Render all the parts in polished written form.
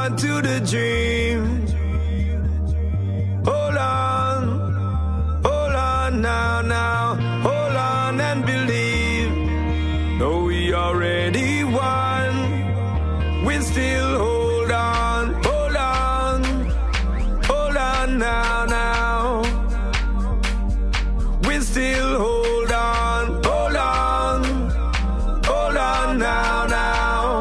on to the dream. Hold on now, hold on and believe. Though we already won, we still hold on now. We still hold on now.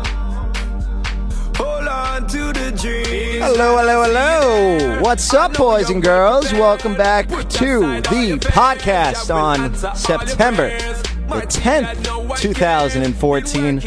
Hold on to the dream. Hello. What's up, boys and girls? Welcome back to the podcast on September the 10th, 2014.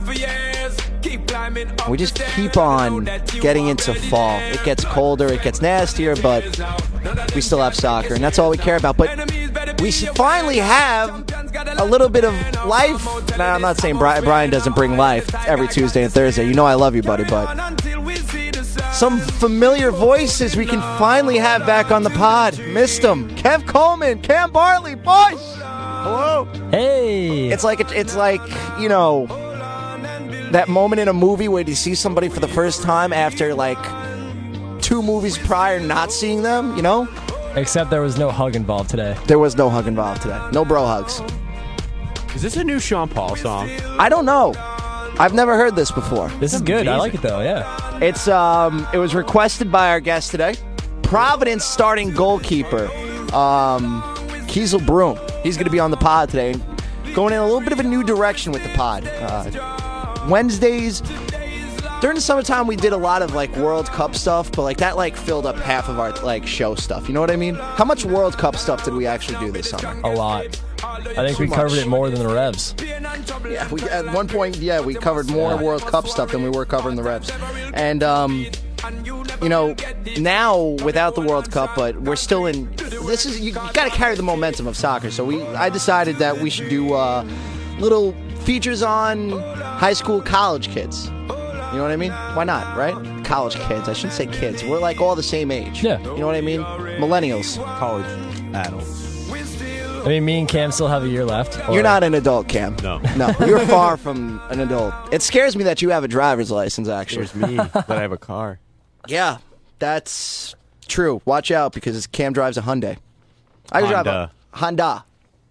We just keep on getting into fall. It gets colder, it gets nastier, but we still have soccer, and that's all we care about. But we finally have a little bit of life. Now, I'm not saying Brian doesn't bring life every Tuesday and Thursday. You know I love you, buddy, but some familiar voices we can finally have back on the pod. Missed them. Kev Coleman, Cam Bartley, boys. Hello. Hey. It's like you know, that moment in a movie where you see somebody for the first time after like 2 movies prior not seeing them, you know? Except there was no hug involved today. There was no hug involved today. No bro hugs. Is this a new Sean Paul song? I don't know. I've never heard this before. This is good. I like it though, yeah. It's it was requested by our guest today. Providence starting goalkeeper, Kiesel Broom. He's going to be on the pod today, going in a little bit of a new direction with the pod. Wednesdays, during the summertime, we did a lot of like World Cup stuff, but like that like filled up half of our like show stuff. You know what I mean? How much World Cup stuff did we actually do this summer? A lot. I think we covered it more than the Revs. Yeah, at one point, we covered more World Cup stuff than we were covering the Revs. And, you know, now without the World Cup, but we're still in, you got to carry the momentum of soccer. So I decided that we should do little features on high school, college kids. You know what I mean? Why not, right? College kids. I shouldn't say kids. We're like all the same age. Yeah. You know what I mean? Millennials. College adults. I mean, me and Cam still have a year left. You're not an adult, Cam. No. No, you're far from an adult. It scares me that you have a driver's license, actually. There's me, but I have a car. Yeah, that's true. Watch out, because Cam drives a Hyundai. I drive a Honda.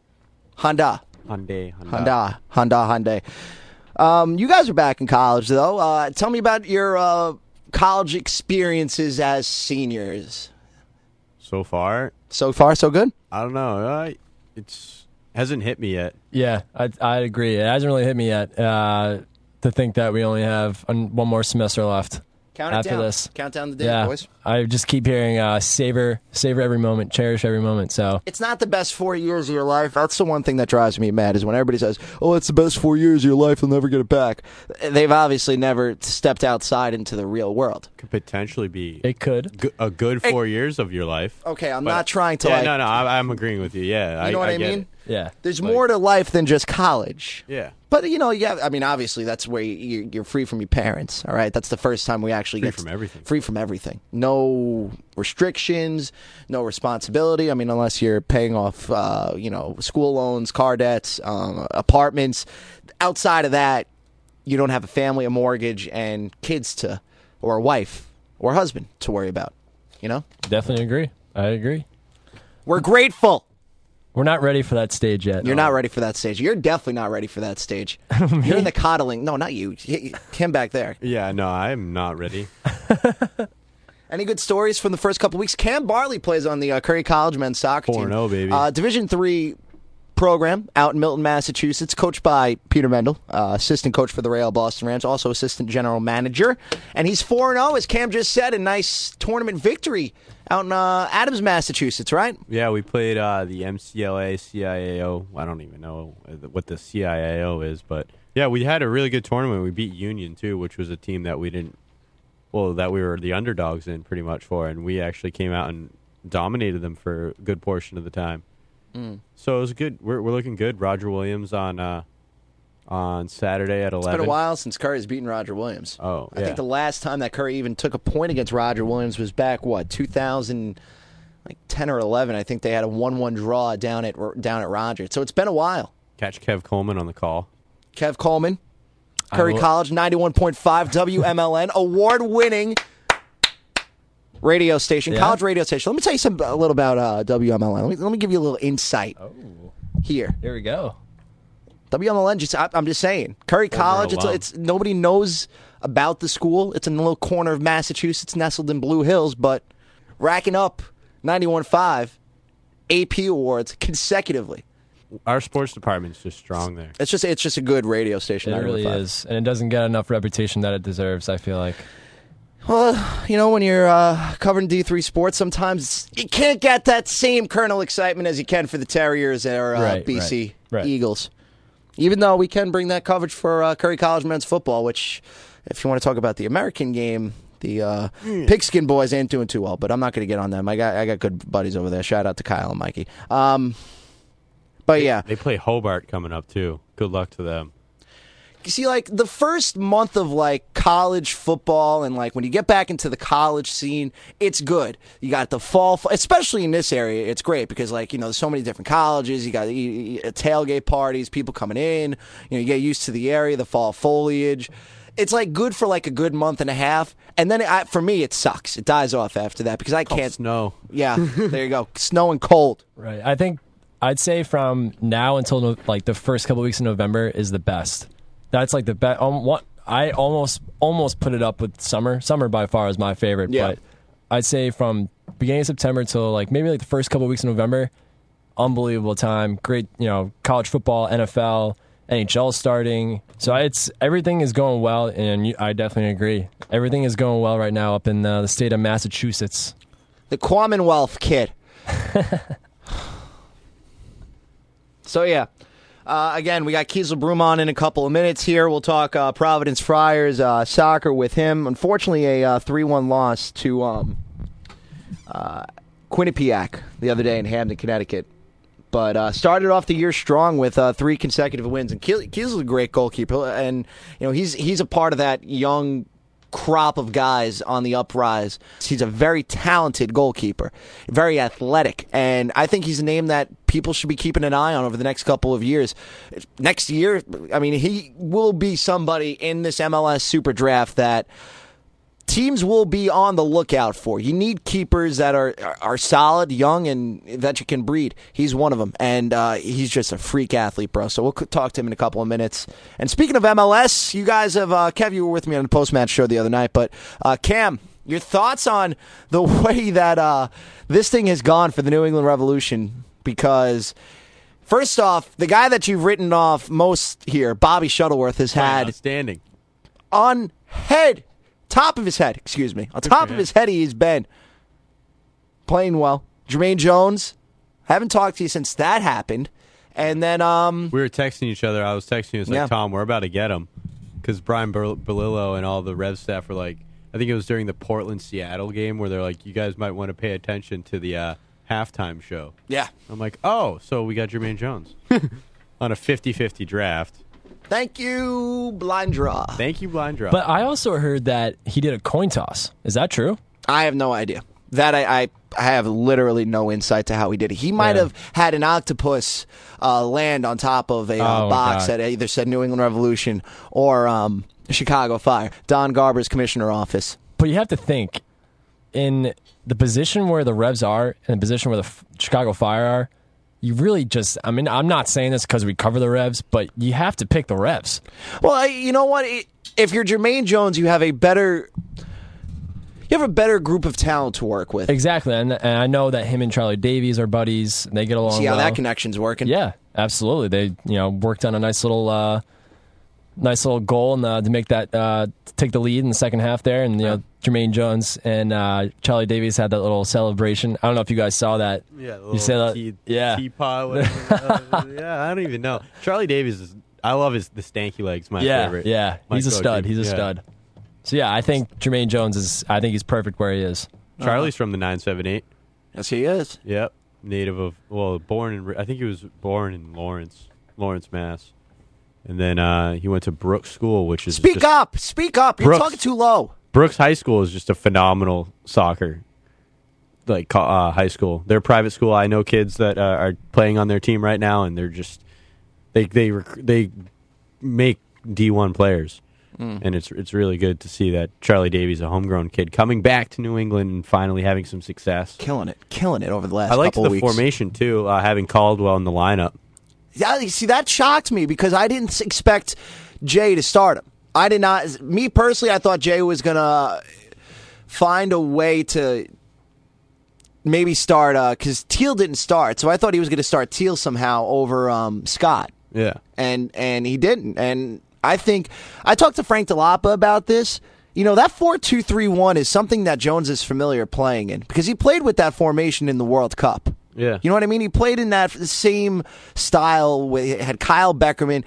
You guys are back in college, though. Tell me about your college experiences as seniors. So far, so good? I don't know. It's hasn't hit me yet. Yeah, I agree. It hasn't really hit me yet to think that we only have one more semester left. Count it after down. this. Count down the day, boys. I just keep hearing savor every moment, cherish every moment. So it's not the best 4 years of your life. That's the one thing that drives me mad is when everybody says, "Oh, it's the best 4 years of your life. They'll never get it back." They've obviously never stepped outside into the real world. Could potentially be. It could a good 4 years of your life. Okay, I'm not trying to no, I'm agreeing with you. Yeah, you know what I mean? it. Yeah, there's more to life than just college. Yeah. But, you know, I mean, obviously, that's where you're free from your parents, all right? That's the first time we actually get from everything. Free from everything. No restrictions, no responsibility. I mean, unless you're paying off, school loans, car debts, apartments. Outside of that, you don't have a family, a mortgage, and kids or a wife or husband to worry about, you know? Definitely agree. I agree. We're grateful. We're not ready for that stage yet. You're not ready for that stage. You're definitely not ready for that stage. You're in the coddling. No, not you. Him back there. Yeah, no, I'm not ready. Any good stories from the first couple weeks? Cam Bartley plays on the Curry College men's soccer team. 4-0, baby. Division III program out in Milton, Massachusetts, coached by Peter Mendel, assistant coach for the Real Boston Rams, also assistant general manager. And he's 4-0, as Cam just said, a nice tournament victory out in Adams, Massachusetts, right? Yeah, we played the MCLA CIAO. I don't even know what the CIAO is, but yeah, we had a really good tournament. We beat Union, too, which was a team that that we were the underdogs in pretty much for, and we actually came out and dominated them for a good portion of the time. So it was good. We're looking good. Roger Williams on Saturday at 11. It's been a while since Curry's beaten Roger Williams. Oh, yeah. I think the last time that Curry even took a point against Roger Williams was back, 2010 or 11. I think they had a 1-1 draw down at Roger. So it's been a while. Catch Kev Coleman on the call. Kev Coleman. Curry College, 91.5 WMLN, award-winning radio station, college radio station. Let me tell you a little about WMLN. Let me give you a little insight here. Here we go. WMLN, I'm just saying. Curry College, it's nobody knows about the school. It's in a little corner of Massachusetts, nestled in Blue Hills, but racking up 91.5 AP awards consecutively. Our sports department's just strong there. It's just a good radio station. It really is, and it doesn't get enough reputation that it deserves, I feel like. Well, when you're covering D3 sports, sometimes you can't get that same kernel excitement as you can for the Terriers or BC Eagles. Even though we can bring that coverage for Curry College men's football, which, if you want to talk about the American game, the Pigskin boys ain't doing too well, but I'm not going to get on them. I got good buddies over there. Shout out to Kyle and Mikey. But yeah. They play Hobart coming up, too. Good luck to them. You see, like, the first month of, like, college football and, like, when you get back into the college scene, it's good. You got the fall, especially in this area, it's great because, like, there's so many different colleges. You got tailgate parties, people coming in. You get used to the area, the fall foliage. It's, like, good for, like, a good month and a half. And then, for me, it sucks. It dies off after that because I can't. Snow. Yeah, there you go. Snow and cold. Right. I think I'd say from now until, like, the first couple weeks in November is the best. That's like the best. I almost put it up with summer. Summer by far is my favorite. Yeah. But I'd say from beginning of September till like maybe like the first couple of weeks in November, unbelievable time. Great, college football, NFL, NHL starting. So everything is going well, and I definitely agree. Everything is going well right now up in the state of Massachusetts. The Commonwealth, kid. So yeah. Again, we got Kiesel Broom on in a couple of minutes here. We'll talk Providence Friars soccer with him. Unfortunately, a 3-1 loss to Quinnipiac the other day in Hamden, Connecticut. But started off the year strong with 3 consecutive wins. And Kiesel's a great goalkeeper, and he's a part of that young crop of guys on the uprise. He's a very talented goalkeeper, very athletic, and I think he's a name that people should be keeping an eye on over the next couple of years. Next year, I mean, he will be somebody in this MLS Super Draft that teams will be on the lookout for. You need keepers that are solid, young, and that you can breed. He's one of them, and he's just a freak athlete, bro. So we'll talk to him in a couple of minutes. And speaking of MLS, you guys have, Kev, you were with me on the post-match show the other night, but Cam, your thoughts on the way that this thing has gone for the New England Revolution? Because first off, the guy that you've written off most here, Bobby Shuttleworth, has had outstanding on top of his head, he's been playing well. Jermaine Jones, haven't talked to you since that happened. And then we were texting each other. I was texting you. It's like, Tom, we're about to get him. Because Brian Belillo and all the Rev staff were like, I think it was during the Portland-Seattle game where they're like, you guys might want to pay attention to the halftime show. Yeah. I'm like, oh, so we got Jermaine Jones on a 50-50 draft. Thank you, Blind Draw. But I also heard that he did a coin toss. Is that true? I have no idea. That I have literally no insight to how he did it. He might have had an octopus land on top of a box that either said New England Revolution or Chicago Fire, Don Garber's commissioner office. But you have to think, in the position where the Revs are and the position where the Chicago Fire are, you really just, I mean, I'm not saying this because we cover the Revs, but you have to pick the Revs. Well, you know what? If you're Jermaine Jones, you have a better group of talent to work with. Exactly, and I know that him and Charlie Davies are buddies. They get along. See how well. that connection's working? Yeah, absolutely. They worked on a nice little goal and to make that take the lead in the second half there, and Jermaine Jones and Charlie Davies had that little celebration. I don't know if you guys saw that. Yeah, you said that. Teapot, whatever. Yeah, I don't even know. Charlie Davies I love the stanky legs. My favorite. Yeah, he's a stud. He's a stud. So yeah, I think Jermaine Jones I think he's perfect where he is. Charlie's from the 978. Yes, he is. Yep, native of I think he was born in Lawrence, Mass. And then he went to Brooks School, which is Speak up! You're talking too low. Brooks High School is just a phenomenal soccer, high school. They're a private school. I know kids that are playing on their team right now, and they're just they make D1 players. And it's really good to see that Charlie Davies, a homegrown kid, coming back to New England and finally having some success. Killing it over the last I liked couple the of weeks. formation, too, having Caldwell in the lineup. Yeah, you see, that shocked me because I didn't expect Jay to start him. I did not. Me personally, I thought Jay was going to find a way to maybe start, because Teal didn't start, so I thought he was going to start Teal somehow over Scott. Yeah. And he didn't. And I think I talked to Frank Delapa about this. You know, that 4-2-3-1 is something that Jones is familiar playing in because he played with that formation in the World Cup. Yeah. You know what I mean? He played in that same style. Had Kyle Beckerman.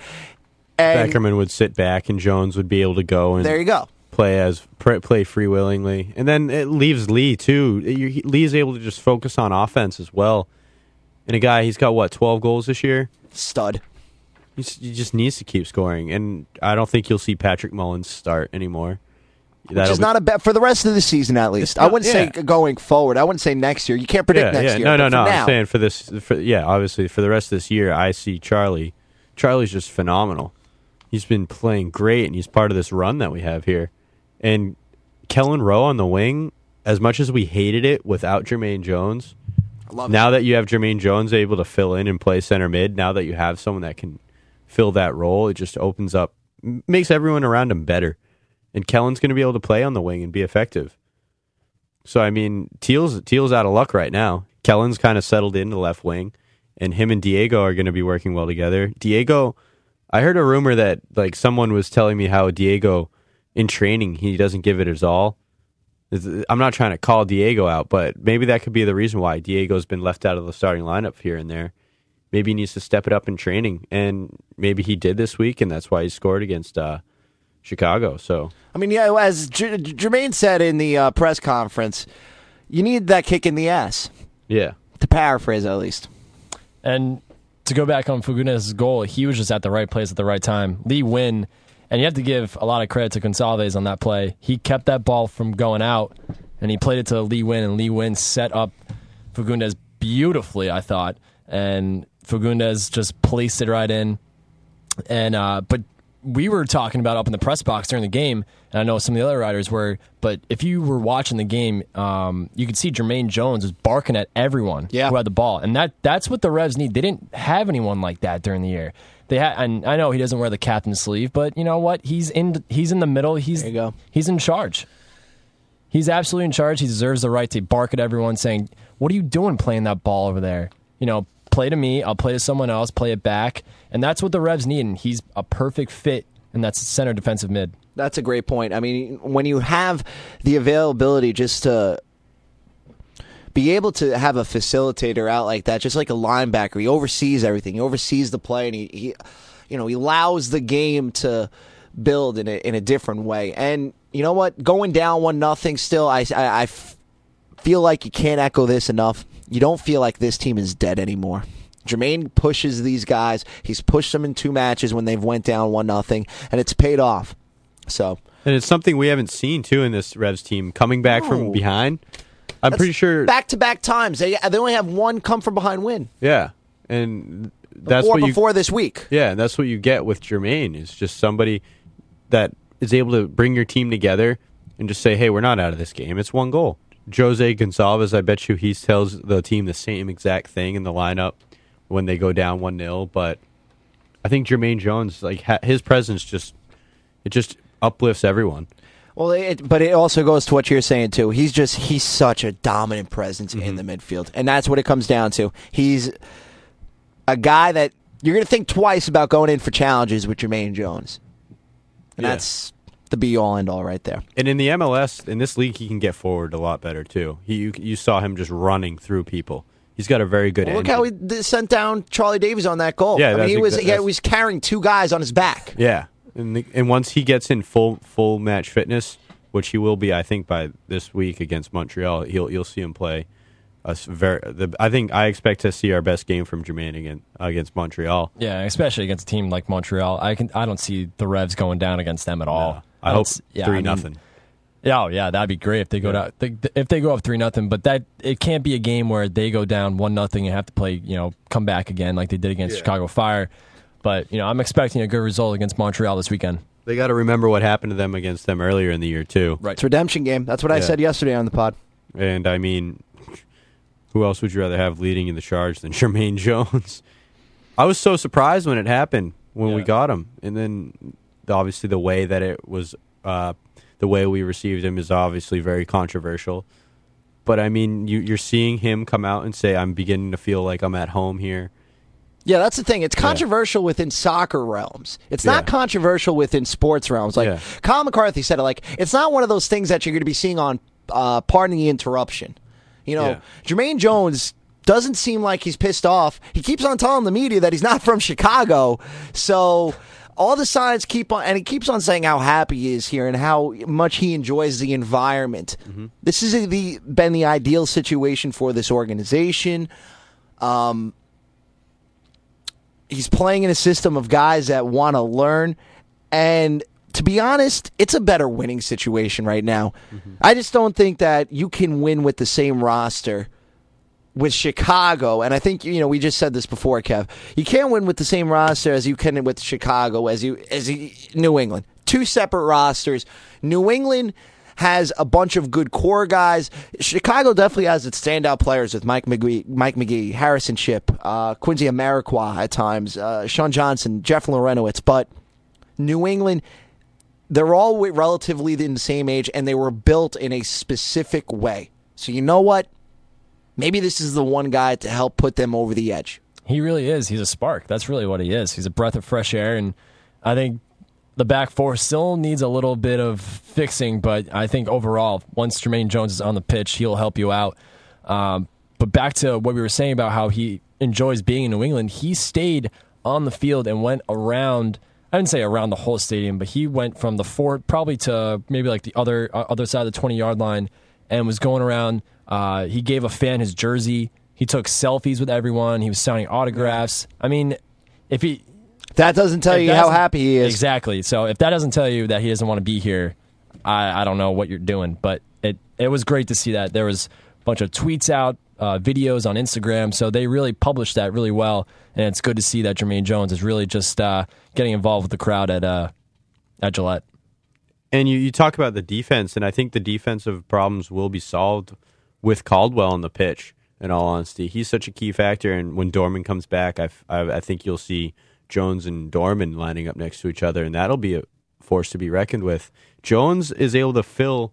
And Beckerman would sit back and Jones would be able to go and there you go. play free-willingly. And then it leaves Lee, too. Lee's able to just focus on offense as well. And he's got, 12 goals this year? Stud. He just needs to keep scoring, and I don't think you'll see Patrick Mullins start anymore. Which is not a bet for the rest of the season, at least. I wouldn't say going forward. I wouldn't say next year. You can't predict next year. No. Now, I'm saying obviously for the rest of this year, I see Charlie. Charlie's just phenomenal. He's been playing great, and he's part of this run that we have here. And Kellen Rowe on the wing, as much as we hated it without Jermaine Jones, now that you have Jermaine Jones able to fill in and play center mid, now that you have someone that can fill that role, it just opens up, makes everyone around him better. And Kellen's going to be able to play on the wing and be effective. So, I mean, Teal's out of luck right now. Kellen's kind of settled into left wing, and him and Diego are going to be working well together. Diego, I heard a rumor that someone was telling me how Diego, in training, he doesn't give it his all. I'm not trying to call Diego out, but maybe that could be the reason why Diego's been left out of the starting lineup here and there. Maybe he needs to step it up in training, and maybe he did this week, and that's why he scored against Chicago. So, I mean, yeah, as Jermaine said in the press conference, you need that kick in the ass. Yeah, to paraphrase at least. And to go back on Fagundes' goal, he was just at the right place at the right time. Lee Wynn, and you have to give a lot of credit to Gonçalves on that play. He kept that ball from going out, and he played it to Lee Wynn, and Lee Wynn set up Fagundes beautifully, I thought. And Fagundes just placed it right in. And but we were talking about up in the press box during the game, and I know some of the other writers were, but if you were watching the game, you could see Jermaine Jones was barking at everyone who had the ball. And that's what the Revs need. They didn't have anyone like that during the year. They had, and I know he doesn't wear the captain's sleeve, but you know what? He's in the middle. He's in charge. He's absolutely in charge. He deserves the right to bark at everyone saying, "What are you doing playing that ball over there? You know, play to me, I'll play to someone else, play it back." And that's what the Revs need, and he's a perfect fit, and that's center defensive mid. That's a great point. I mean, when you have the availability just to be able to have a facilitator out like that, just like a linebacker, he oversees everything. He oversees the play, and he allows the game to build in a different way. And you know what? Going down 1-0 still, I feel like you can't echo this enough. You don't feel like this team is dead anymore. Jermaine pushes these guys. He's pushed them in 2 matches when they've went down 1-0, and it's paid off. So, and it's something we haven't seen too in this Revs team, coming back from behind. That's pretty sure back-to-back times they only have one come from behind win. Yeah, and that's before this week. Yeah, and that's what you get with Jermaine. It's just somebody that is able to bring your team together and just say, "Hey, we're not out of this game. It's 1 goal." Jose Gonçalves, I bet you he tells the team the same exact thing in the lineup when they go down 1-0. But I think Jermaine Jones, his presence just uplifts everyone. Well, but it also goes to what you're saying too. He's such a dominant presence in the midfield, and that's what it comes down to. He's a guy that you're going to think twice about going in for challenges with Jermaine Jones, and that's the be-all, end-all right there. And in the MLS, in this league, he can get forward a lot better too. You saw him just running through people. He's got a very good engine. Look how he sent down Charlie Davies on that goal. Yeah, he was carrying 2 guys on his back. Yeah. And once he gets in full match fitness, which he will be, I think, by this week against Montreal, you'll see him play. I expect to see our best game from Jermaine against Montreal. Yeah, especially against a team like Montreal. I don't see the Revs going down against them at all. No, I hope 3-0. Yeah, that'd be great if they go down. If they go up 3-0, but it can't be a game where they go down 1-0 and have to play, come back again like they did against Chicago Fire. But, I'm expecting a good result against Montreal this weekend. They got to remember what happened to them against them earlier in the year, too. Right. It's a redemption game. That's what I said yesterday on the pod. And, I mean, who else would you rather have leading in the charge than Jermaine Jones? I was so surprised when it happened, when we got him. And then, obviously, the way that it was, the way we received him is obviously very controversial. But, I mean, you're seeing him come out and say, I'm beginning to feel like I'm at home here. Yeah, that's the thing. It's controversial within soccer realms. It's not controversial within sports realms. Like Colin McCarthy said it, it's not one of those things that you're going to be seeing on Pardon the Interruption. Jermaine Jones doesn't seem like he's pissed off. He keeps on telling the media that he's not from Chicago. So all the signs keep on, and he keeps on saying how happy he is here and how much he enjoys the environment. Mm-hmm. This has been the ideal situation for this organization. He's playing in a system of guys that want to learn. And to be honest, it's a better winning situation right now. Mm-hmm. I just don't think that you can win with the same roster with Chicago. And I think, we just said this before, Kev. You can't win with the same roster as you can with Chicago, as New England. Two separate rosters. New England has a bunch of good core guys. Chicago definitely has its standout players with Mike McGee, Harrison Shipp, Quincy Amarikwa at times, Sean Johnson, Jeff Lorenowitz. But New England, they're all relatively in the same age, and they were built in a specific way. So you know what? Maybe this is the one guy to help put them over the edge. He really is. He's a spark. That's really what he is. He's a breath of fresh air, and I think the back four still needs a little bit of fixing, but I think overall, once Jermaine Jones is on the pitch, he'll help you out. But back to what we were saying about how he enjoys being in New England, he stayed on the field and went around, I didn't say around the whole stadium, but he went from the fort probably to maybe like the other side of the 20-yard line and was going around. He gave a fan his jersey. He took selfies with everyone. He was signing autographs. I mean, that doesn't tell you how happy he is. Exactly. So if that doesn't tell you that he doesn't want to be here, I don't know what you're doing. But it was great to see that. There was a bunch of tweets out, videos on Instagram. So they really published that really well. And it's good to see that Jermaine Jones is really just getting involved with the crowd at Gillette. And you talk about the defense, and I think the defensive problems will be solved with Caldwell on the pitch, in all honesty. He's such a key factor, and when Dorman comes back, I think you'll see Jones and Dorman lining up next to each other, and that'll be a force to be reckoned with. Jones is able to fill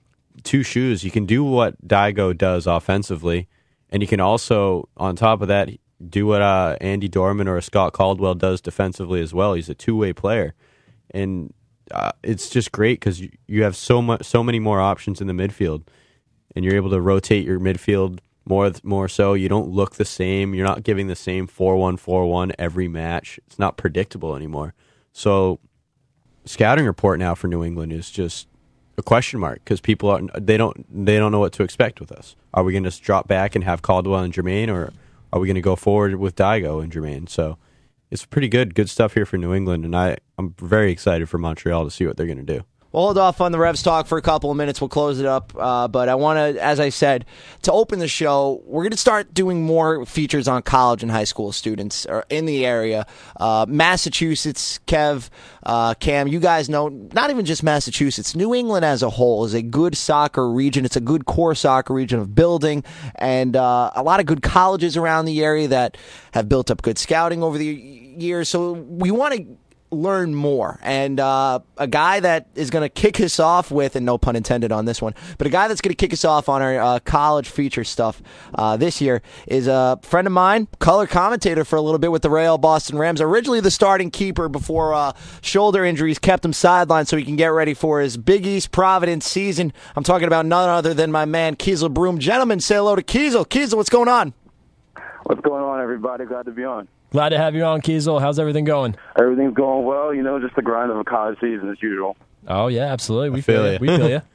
two shoes. You can do what Daigo does offensively, and you can also, on top of that, do what Andy Dorman or Scott Caldwell does defensively as well. He's a two-way player, and it's just great because you have so many more options in the midfield, and you're able to rotate your midfield more so. You don't look the same. You're not giving the same 4-1-4-1 every match. It's not predictable anymore. So scouting report now for New England is just a question mark because people they don't know what to expect with us. Are we going to drop back and have Caldwell and Jermaine, or are we going to go forward with Daigo and Jermaine? So it's pretty good stuff here for New England, and I'm very excited for Montreal to see what they're going to do. We'll hold off on the Revs talk for a couple of minutes. We'll close it up. But I want to, as I said, to open the show, we're going to start doing more features on college and high school students in the area. Massachusetts, Kev, Cam, you guys know, not even just Massachusetts, New England as a whole is a good soccer region. It's a good core soccer region of building, and a lot of good colleges around the area that have built up good scouting over the years. So we want to learn more, and a guy that is going to kick us off with, and no pun intended on this one, but a guy that's going to kick us off on our college feature stuff this year is a friend of mine, color commentator for a little bit with the Real Boston Rams, originally the starting keeper before shoulder injuries kept him sidelined so he can get ready for his Big East Providence season. I'm talking about none other than my man Kiesel Broom. Gentlemen, say hello to Kiesel. Kiesel, what's going on? What's going on, everybody? Glad to be on. Glad to have you on, Kiesel. How's everything going? Everything's going well. Just the grind of a college season as usual. Oh, yeah, absolutely. We feel you. We feel you.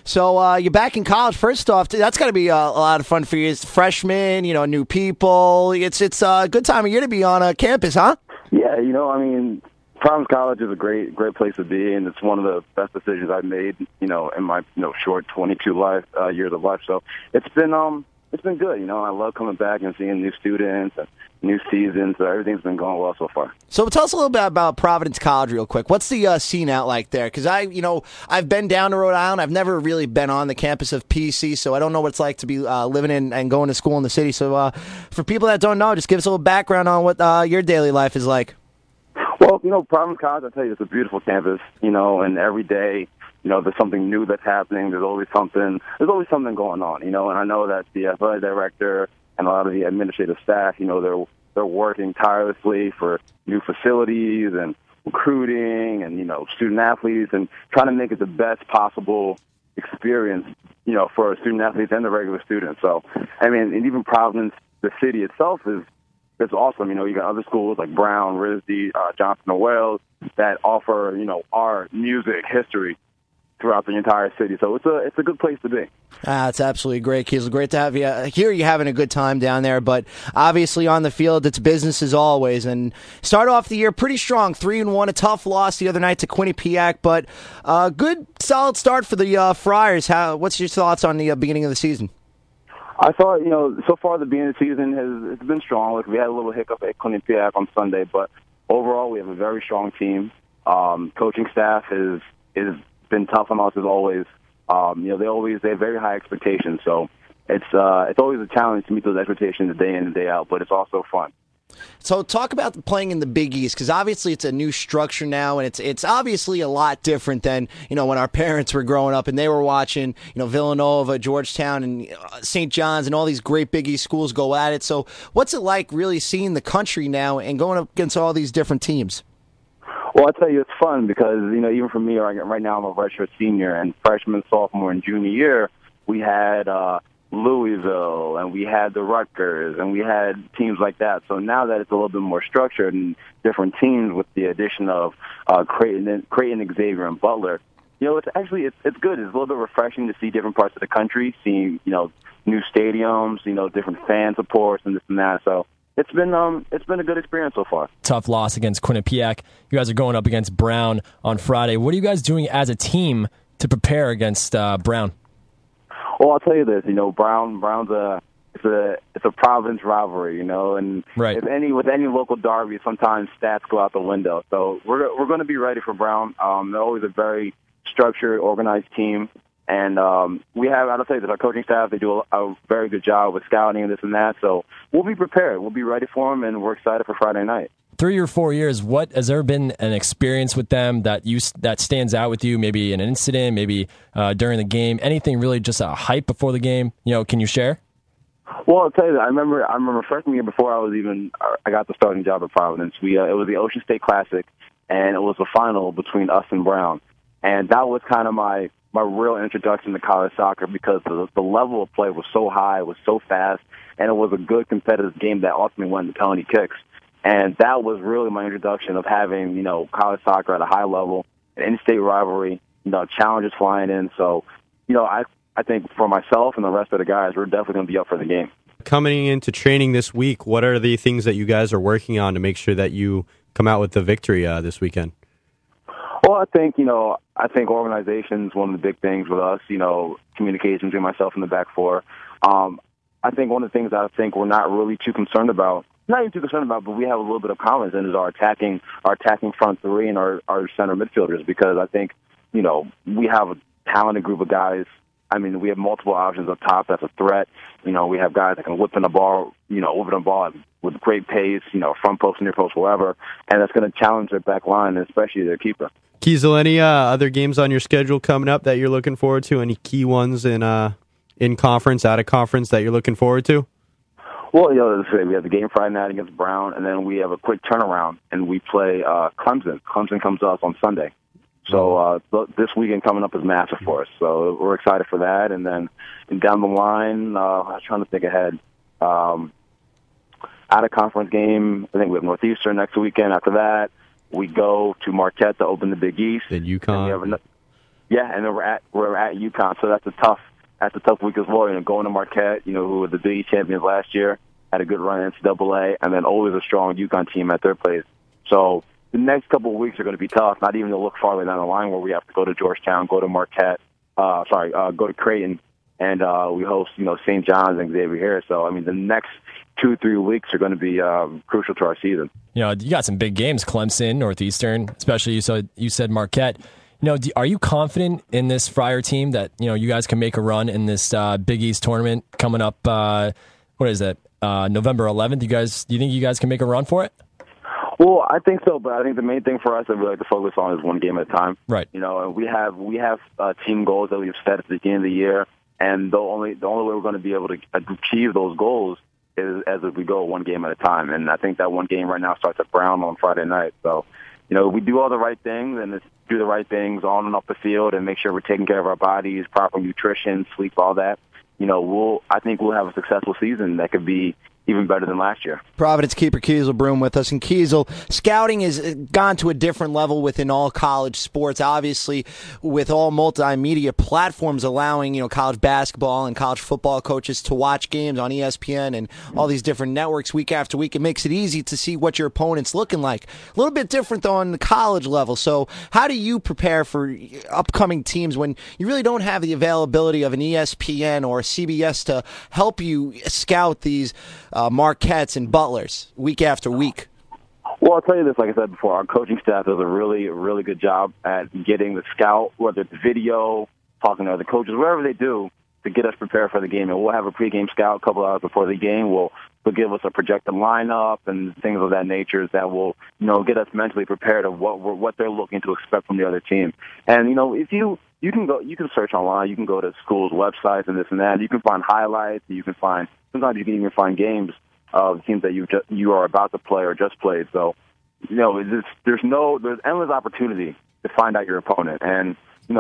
So you're back in college. First off, that's got to be a lot of fun for you as freshmen, new people. It's a good time of year to be on campus, huh? Yeah, Providence College is a great place to be, and it's one of the best decisions I've made, in my short 22 years of life. So it's been it's been good. You know, I love coming back and seeing new students and new seasons. So everything's been going well so far. So tell us a little bit about Providence College real quick. What's the scene out like there? Because I've been down to Rhode Island. I've never really been on the campus of PC, so I don't know what it's like to be living in and going to school in the city. So for people that don't know, just give us a little background on what your daily life is like. Well, you know, Providence College, I tell you, it's a beautiful campus, you know, and every day, you know, there's something new that's happening. There's always something going on, you know, and I know that the athletic director and a lot of the administrative staff, you know, they're working tirelessly for new facilities and recruiting and, you know, student athletes and trying to make it the best possible experience, you know, for student athletes and the regular students. So, I mean, and even Providence, the city itself it's awesome. You know, you got other schools like Brown, RISD, Johnson & Wales that offer, you know, art, music, history throughout the entire city. So it's a good place to be. It's absolutely great, Kiesel. Great to have you here. You're having a good time down there, but obviously on the field, it's business as always. And start off the year pretty strong, 3-1, a tough loss the other night to Quinnipiac, but a good, solid start for the Friars. What's your thoughts on the beginning of the season? I thought, you know, so far the beginning of the season has been strong. Like, we had a little hiccup at Quinnipiac on Sunday, but overall we have a very strong team. Coaching staff has been tough on us as always. You know, they have very high expectations, so it's always a challenge to meet those expectations day in and day out, but it's also fun. So talk about playing in the Big East, because obviously it's a new structure now, and it's obviously a lot different than, you know, when our parents were growing up and they were watching, you know, Villanova, Georgetown, and St. John's and all these great Big East schools go at it. So what's it like really seeing the country now and going up against all these different teams? Well, I tell you, it's fun because, you know, even for me, right now I'm a redshirt senior, and freshman, sophomore, and junior year, we had Louisville, and we had the Rutgers, and we had teams like that. So now that it's a little bit more structured and different teams with the addition of Creighton, Xavier, and Butler, you know, it's good. It's a little bit refreshing to see different parts of the country, seeing, you know, new stadiums, you know, different fan supports and this and that. So it's been a good experience so far. Tough loss against Quinnipiac. You guys are going up against Brown on Friday. What are you guys doing as a team to prepare against Brown? Well, I'll tell you this. You know, Brown's it's a Providence rivalry. You know, and right. with any local derby, sometimes stats go out the window. So we're going to be ready for Brown. They're always a very structured, organized team. And I'll tell you that our coaching staff, they do a very good job with scouting and this and that. So we'll be prepared. We'll be ready for them, and we're excited for Friday night. 3 or 4 years, what has there been an experience with them that stands out with you? Maybe an incident, maybe during the game, anything really just a hype before the game? You know, can you share? Well, I'll tell you that I remember freshman year before I got the starting job at Providence. It was the Ocean State Classic, and it was the final between us and Brown, and that was kind of my real introduction to college soccer because the level of play was so high, it was so fast, and it was a good competitive game that ultimately went to penalty kicks. And that was really my introduction of having, you know, college soccer at a high level, an in-state rivalry, you know, challenges flying in. So, you know, I think for myself and the rest of the guys, we're definitely going to be up for the game. Coming into training this week, what are the things that you guys are working on to make sure that you come out with the victory this weekend? Well, I think organization is one of the big things with us, you know, communication between myself and the back four. I think one of the things I think we're not really too concerned about, not even too concerned about, but we have a little bit of confidence in is our attacking front three and our center midfielders, because I think, you know, we have a talented group of guys. I mean, we have multiple options up top. That's a threat. You know, we have guys that can whip in the ball, you know, over the ball with great pace, you know, front post, near post, wherever, and that's going to challenge their back line, and especially their keeper. Kiesel, any other games on your schedule coming up that you're looking forward to? Any key ones in conference, out of conference that you're looking forward to? Well, you know, we have the game Friday night against Brown, and then we have a quick turnaround, and we play Clemson. Clemson comes to us on Sunday. So this weekend coming up is massive for us. So we're excited for that. And then down the line, I was trying to think ahead. Out of conference game, I think we have Northeastern next weekend. After that, we go to Marquette to open the Big East. And UConn. And then we're at UConn. So that's a tough week as well. You know, going to Marquette, you know, who were the Big East champions last year, had a good run in NCAA, and then always a strong UConn team at their place. So the next couple of weeks are going to be tough, not even to look farther down the line where we have to go to Georgetown, go to Marquette, go to Creighton, and we host, St. John's and Xavier here. So, I mean, the next 2-3 weeks are going to be crucial to our season. You got some big games, Clemson, Northeastern, especially you said Marquette. Are you confident in this Friar team that, you guys can make a run in this Big East tournament coming up, what is it, November 11th? Do you think you guys can make a run for it? Well, I think so, but I think the main thing for us that we like to focus on is one game at a time. Right. And we have team goals that we've set at the beginning of the year, and the only way we're going to be able to achieve those goals is as we go one game at a time. And I think that one game right now starts at Brown on Friday night. So, we do all the right things and do the right things on and off the field and make sure we're taking care of our bodies, proper nutrition, sleep, all that. I think we'll have a successful season that could be even better than last year. Providence keeper Kiesel Broom with us. And Kiesel, scouting has gone to a different level within all college sports, obviously, with all multimedia platforms allowing, college basketball and college football coaches to watch games on ESPN and all these different networks week after week. It makes it easy to see what your opponent's looking like. A little bit different, though, on the college level. So how do you prepare for upcoming teams when you really don't have the availability of an ESPN or a CBS to help you scout these Marquettes and Butlers week after week? Well, I'll tell you this, like I said before, our coaching staff does a really, really good job at getting the scout, whether it's video, talking to other coaches, whatever they do, to get us prepared for the game. And we'll have a pregame scout a couple hours before the game. They'll give us a projected lineup and things of that nature that will, get us mentally prepared of what they're looking to expect from the other team. And, if you can search online, you can go to schools' websites and this and that. You can find highlights. Sometimes you can even find games of teams that you are about to play or just played. So, there's endless opportunity to find out your opponent. And,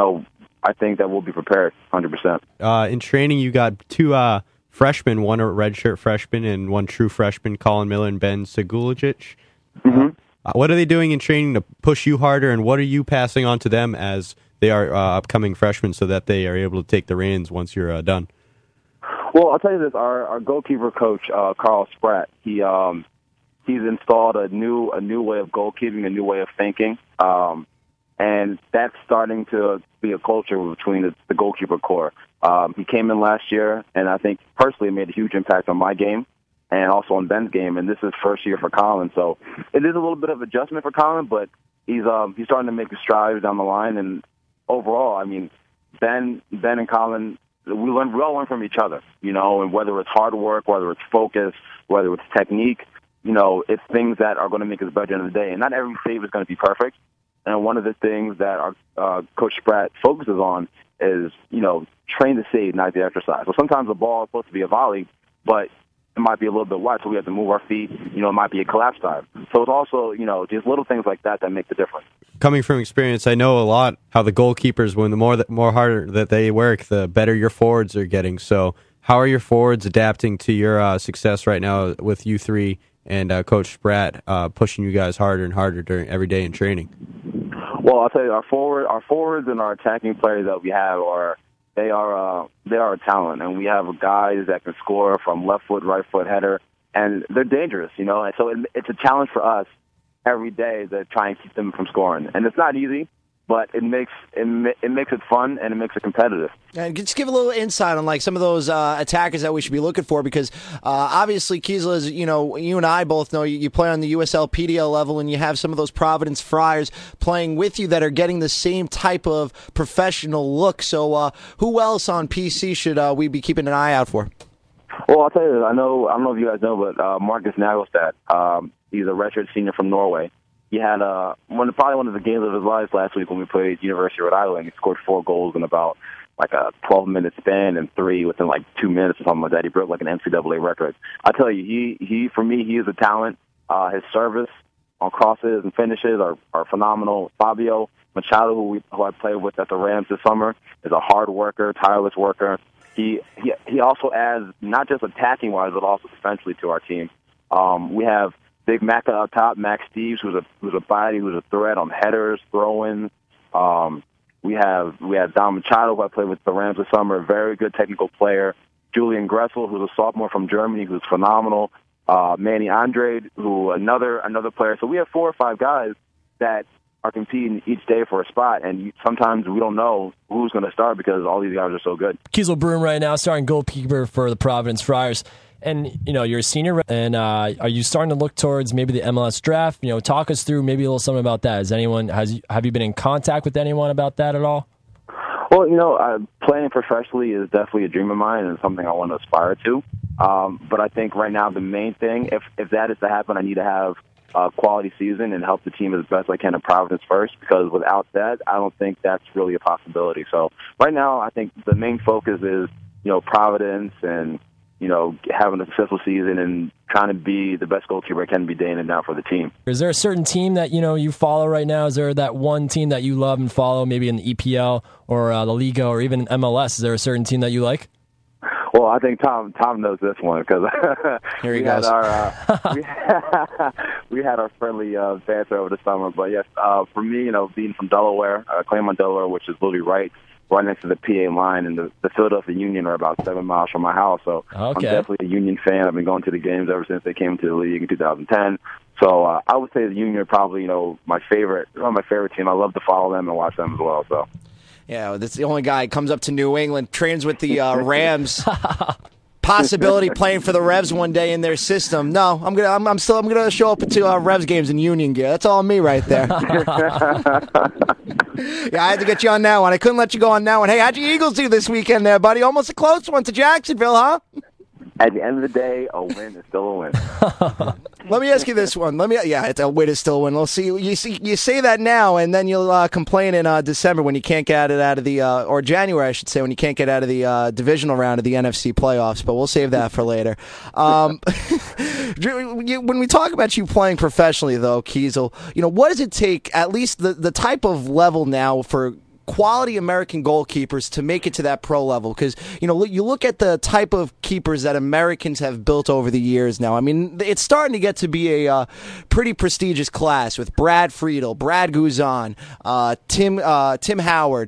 I think that we'll be prepared 100%. In training, you got two freshmen, one a redshirt freshman and one true freshman, Colin Miller and Ben Segulic. Mm-hmm. What are they doing in training to push you harder, and what are you passing on to them as they are upcoming freshmen so that they are able to take the reins once you're done? Well, I'll tell you this: our goalkeeper coach, Carl Spratt, he's installed a new way of goalkeeping, a new way of thinking, and that's starting to be a culture between the goalkeeper core. He came in last year, and I think personally made a huge impact on my game and also on Ben's game. And this is first year for Colin, so it is a little bit of adjustment for Colin, but he's starting to make strides down the line. And overall, I mean, Ben and Colin, we all learn from each other, and whether it's hard work, whether it's focus, whether it's technique, it's things that are going to make us better at the end of the day. And not every save is going to be perfect. And one of the things that our Coach Spratt focuses on is, train the save, not the exercise. So sometimes the ball is supposed to be a volley, but it might be a little bit wide, so we have to move our feet. It might be a collapse dive. So it's also, just little things like that make the difference. Coming from experience, I know a lot how the goalkeepers, when the more harder that they work, the better your forwards are getting. So how are your forwards adapting to your success right now with you three and Coach Spratt pushing you guys harder and harder during every day in training? Well, I'll tell you, our forwards and our attacking players that we have they are a talent, and we have guys that can score from left foot, right foot, header, and they're dangerous, And so it's a challenge for us every day to try and keep them from scoring, and it's not easy, but it makes it fun and it makes it competitive. And just give a little insight on some of those attackers that we should be looking for, because obviously Kiesel, as you and I both know, you play on the USL PDL level, and you have some of those Providence Friars playing with you that are getting the same type of professional look. So who else on PC should we be keeping an eye out for? Well, I'll tell you this. I don't know if you guys know, but Marcus Nagelstad, he's a redshirt senior from Norway. He had probably one of the games of his life last week when we played University of Rhode Island. He scored 4 goals in about a 12-minute span and 3 within 2 minutes or something like that. He broke an NCAA record. I tell you, he for me, he is a talent. His service on crosses and finishes are phenomenal. Fabio Machado, who I played with at the Rams this summer, is a hard worker, tireless worker. He also adds not just attacking wise, but also defensively to our team. We have Big Mac up top, Max Steves, who's a body, who's a threat on headers, throw-ins. We have Don Machado, who I played with the Rams this summer, a very good technical player. Julian Gressel, who's a sophomore from Germany, who's phenomenal. Manny Andrade, who another player. So we have 4 or 5 guys that are competing each day for a spot, and sometimes we don't know who's going to start because all these guys are so good. Kiesel Broom right now, starting goalkeeper for the Providence Friars. And, you're a senior, and are you starting to look towards maybe the MLS draft? Talk us through maybe a little something about that. Have you been in contact with anyone about that at all? Well, playing professionally is definitely a dream of mine and something I want to aspire to. But I think right now the main thing, if that is to happen, I need to have a quality season and help the team as best I can in Providence first, because without that, I don't think that's really a possibility. So right now, I think the main focus is, Providence and, having a successful season and trying to be the best goalkeeper I can be day in and out for the team. Is there a certain team that, you follow right now? Is there that one team that you love and follow, maybe in the EPL or the Liga or even MLS? Is there a certain team that you like? Well, I think Tom knows this one because Here he goes. We had our friendly banter over the summer. But yes, for me, being from Delaware, Claremont, Delaware, which is literally right next to the PA line, and the Philadelphia Union are about 7 miles from my house. So okay. I'm definitely a Union fan. I've been going to the games ever since they came to the league in 2010. So I would say the Union are probably one of my favorite team. I love to follow them and watch them as well. So. Yeah, that's the only guy who comes up to New England, trains with the Rams. Possibility playing for the Revs one day in their system. No, I'm gonna show up to Revs games in Union gear. That's all me right there. Yeah, I had to get you on that one. I couldn't let you go on that one. Hey, how'd your Eagles do this weekend there, buddy? Almost a close one to Jacksonville, huh? At the end of the day, a win is still a win. Let me ask you this one. It's a win is still a win. We'll see. You say that now, and then you'll complain in December when you can't get it out of the, or January, I should say, when you can't get out of the divisional round of the NFC playoffs. But we'll save that for later. When we talk about you playing professionally, though, Kiesel, what does it take? At least the type of level now for quality American goalkeepers to make it to that pro level, because you look at the type of keepers that Americans have built over the years now. I mean, it's starting to get to be a pretty prestigious class with Brad Friedel, Brad Guzan, Tim Howard,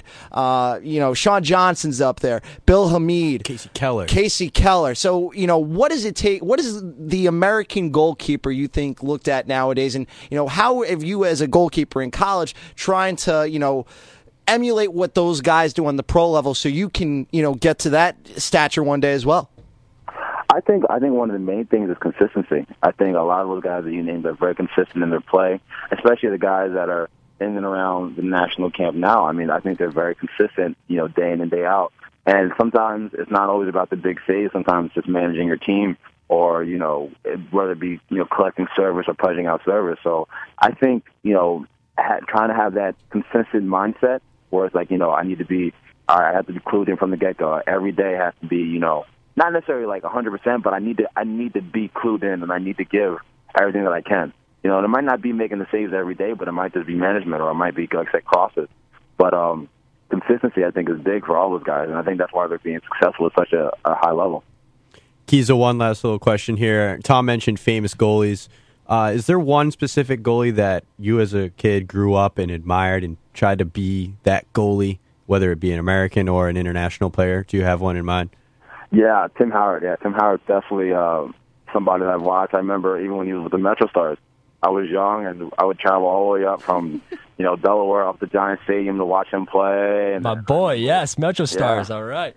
Sean Johnson's up there, Bill Hamid, Casey Keller. So what does it take? What is the American goalkeeper you think looked at nowadays, and how have you as a goalkeeper in college trying to emulate what those guys do on the pro level so you can, get to that stature one day as well? I think one of the main things is consistency. I think a lot of those guys that you named are very consistent in their play, especially the guys that are in and around the national camp now. I mean, I think they're very consistent, day in and day out. And sometimes it's not always about the big saves. Sometimes it's just managing your team or, whether it be, collecting service or pudging out service. So I think, trying to have that consistent mindset where it's like, I need to be, I have to be clued in from the get-go. Every day has to be, not necessarily like 100%, but I need to be clued in, and I need to give everything that I can. And it might not be making the saves every day, but it might just be management, or it might be, like I said, crosses. But consistency, I think, is big for all those guys, and I think that's why they're being successful at such a high level. Kiesel, one last little question here. Tom mentioned famous goalies. Is there one specific goalie that you as a kid grew up and admired and tried to be that goalie, whether it be an American or an international player? Do you have one in mind? Yeah, Tim Howard. Yeah, Tim Howard's definitely somebody that I've watched. I remember even when he was with the Metro Stars, I was young and I would travel all the way up from, Delaware up to Giant Stadium to watch him play. And, my boy, yes, Metro Stars, yeah. All right.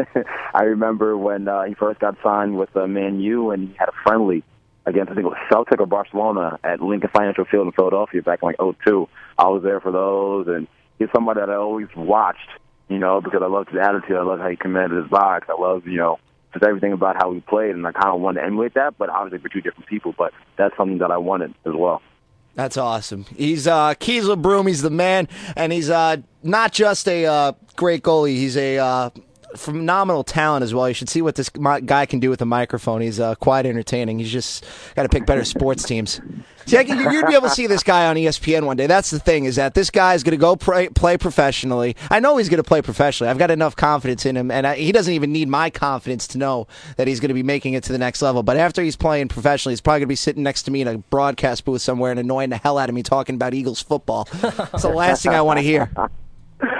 I remember when he first got signed with Man U and he had a friendly against, I think it was Celtic or Barcelona at Lincoln Financial Field in Philadelphia back in 2002. I was there for those, and he's somebody that I always watched, because I loved his attitude. I loved how he commanded his box. I loved, just everything about how he played, and I kind of wanted to emulate that, but obviously for two different people, but that's something that I wanted as well. That's awesome. He's Kiesel Broom. He's the man, and he's not just a great goalie. He's a phenomenal talent as well. You should see what this guy can do with a microphone. He's quite entertaining. He's just got to pick better sports teams. See, you'd be able to see this guy on ESPN one day. That's the thing, is that this guy is going to go play professionally. I know he's going to play professionally. I've got enough confidence in him, and he doesn't even need my confidence to know that he's going to be making it to the next level. But after he's playing professionally, he's probably going to be sitting next to me in a broadcast booth somewhere and annoying the hell out of me talking about Eagles football. That's the last thing I want to hear.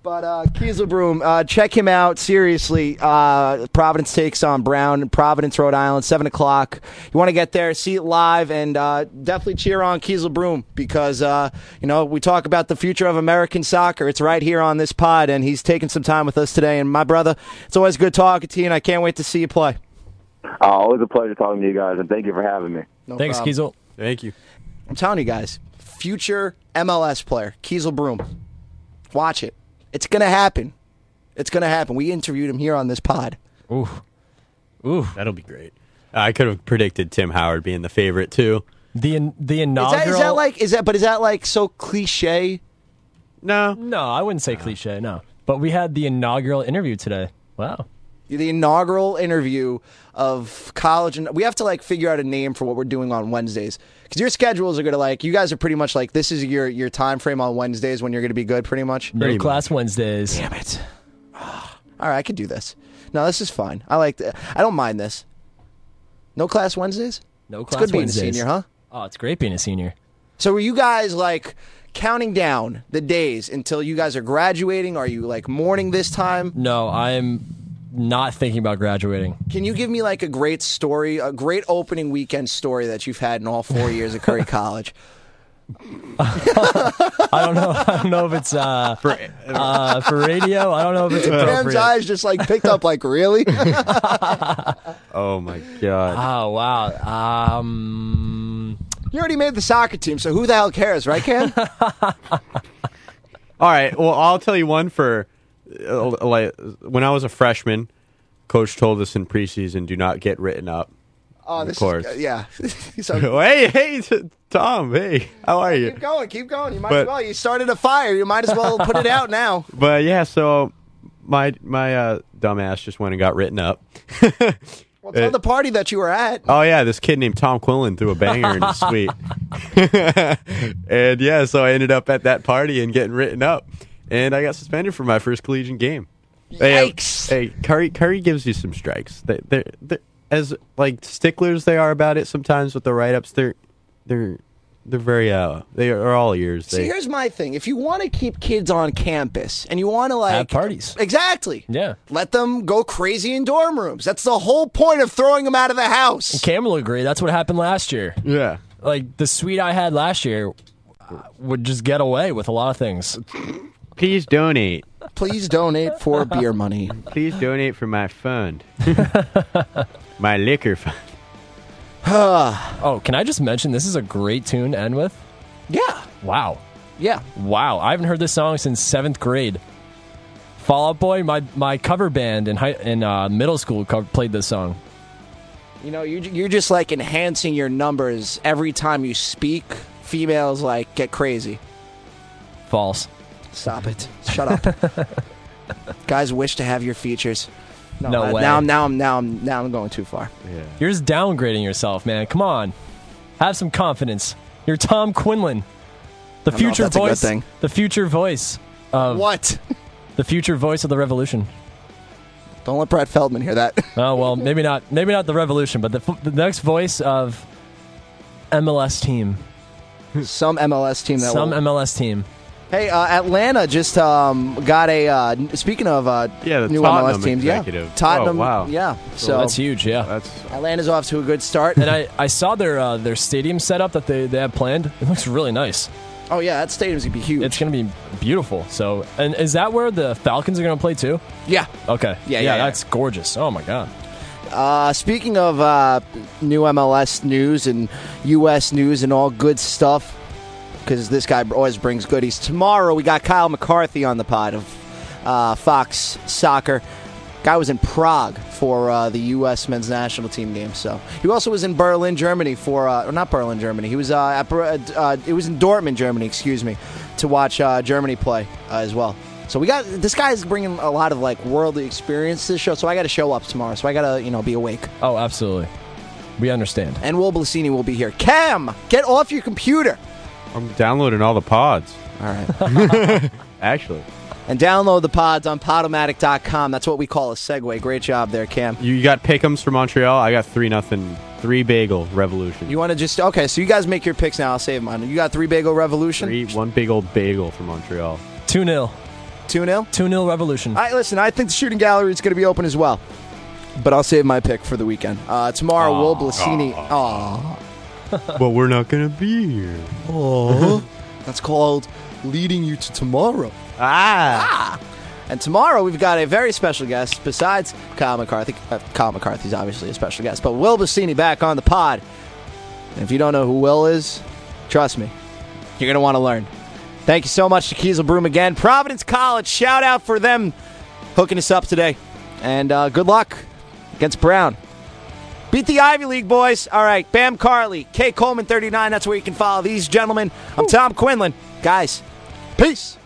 But Kieselbroom, check him out. Seriously, Providence takes on Brown, Providence, Rhode Island, 7 o'clock. You want to get there, see it live, and definitely cheer on Kieselbroom because, we talk about the future of American soccer. It's right here on this pod, and he's taking some time with us today. And my brother, it's always good talking to you, and I can't wait to see you play. Always a pleasure talking to you guys, and thank you for having me. No Thanks, problem. Kiesel. Thank you. I'm telling you guys, future MLS player, Kieselbroom. Watch it. It's going to happen. It's going to happen. We interviewed him here on this pod. Ooh. That'll be great. I could have predicted Tim Howard being the favorite too. The inaugural. Is that like so cliche? No. No, I wouldn't say cliche. No, but we had the inaugural interview today. Wow. The inaugural interview of college, and we have to figure out a name for what we're doing on Wednesdays because your schedules are gonna you guys are pretty much this is your time frame on Wednesdays when you're gonna be good, pretty much. No class Wednesdays. Damn it! All right, I could do this. No, this is fine. I like that. I don't mind this. No class Wednesdays. No It's class good being Wednesdays. a senior, huh? Oh, it's great being a senior. So were you guys counting down the days until you guys are graduating? Are you mourning this time? No, I'm not thinking about graduating. Can you give me a great story, a great opening weekend story that you've had in all 4 years at Curry College? I don't know if it's for radio. I don't know if it's appropriate. Cam's eyes just picked up really? Oh my God. Oh wow. You already made the soccer team, so who the hell cares, right, Cam? All right. Well, I'll tell you one for when I was a freshman, Coach told us in preseason, do not get written up. Oh, of course. Yeah. So, hey, Tom. Hey, how are you? Keep going. You might as well. You started a fire. You might as well put it out now. But yeah, so my dumbass just went and got written up. Well, tell the party that you were at. Oh yeah, this kid named Tom Quillen threw a banger in his suite. And yeah, so I ended up at that party and getting written up. And I got suspended for my first collegiate game. Yikes! Hey, Curry gives you some strikes. They're as sticklers they are about it sometimes with the write-ups. They're very they are all ears. See, here's my thing: if you want to keep kids on campus and you want to have parties, exactly, yeah, let them go crazy in dorm rooms. That's the whole point of throwing them out of the house. Cam will agree. That's what happened last year. Yeah, the suite I had last year would just get away with a lot of things. Please donate. Please donate for beer money. Please donate for my fund. My liquor fund. Oh, can I just mention this is a great tune to end with? Yeah. Wow. Yeah. Wow. I haven't heard this song since 7th grade. Fall Out Boy, my cover band in middle school played this song. You know, you're just enhancing your numbers every time you speak. Females get crazy. False. Stop it. Shut up. Guys wish to have your features. No way. Now I'm going too far. Yeah. You're just downgrading yourself, man. Come on. Have some confidence. You're Tom Quinlan. The I don't know if future that's a good voice. thing. The future voice of What? the future voice of the revolution. Don't let Brett Feldman hear that. Oh, well, maybe not the revolution, but the next voice of MLS team. Some MLS team MLS team. Hey, Atlanta just got a. Speaking of the new Tottenham MLS teams, executive. yeah, Tottenham. Oh, wow. Yeah, so That's huge, yeah. That's Atlanta's off to a good start. And I saw their stadium setup that they have planned. It looks really nice. Oh yeah, that stadium's gonna be huge. It's going to be beautiful. So, and is that where the Falcons are going to play too? yeah. Okay. Yeah. That's gorgeous. Oh my god. Speaking of new MLS news and U.S. news and all good stuff, because this guy always brings goodies. Tomorrow we got Kyle McCarthy on the pod of Fox Soccer. Guy was in Prague for the U.S. men's national team game. So he also was in Berlin, Germany for or not Berlin, Germany. He was it was in Dortmund, Germany. Excuse me, to watch Germany play as well. So we got this guy's bringing a lot of worldly experience to the show. So I got to show up tomorrow. So I got to be awake. Oh, absolutely. We understand. And Will Blasini will be here. Cam, get off your computer. I'm downloading all the pods. All right. Actually, And download the pods on Podomatic.com. That's what we call a segue. Great job there, Cam. you got Pick'ems for Montreal. I got 3-0, 3-bagel revolution. You want to just... Okay, so you guys make your picks now. I'll save mine. You got 3 bagel revolution? 1 big old bagel for Montreal. 2-0. 2-0? 2-0 Revolution. Listen, I think the shooting gallery is going to be open as well. But I'll save my pick for the weekend. Tomorrow, Will Blasini. But we're not going to be here. That's called leading you to tomorrow. And tomorrow we've got a very special guest besides Kyle McCarthy. Kyle McCarthy's obviously a special guest, but Will Blasini back on the pod. And if you don't know who Will is, trust me, you're going to want to learn. Thank you so much to Kiesel Broom again. Providence College, shout out for them hooking us up today. And good luck against Brown. Beat the Ivy League, boys. All right, Bam Carley, K. Coleman 39. That's where you can follow these gentlemen. I'm Tom Quinlan. Guys, peace.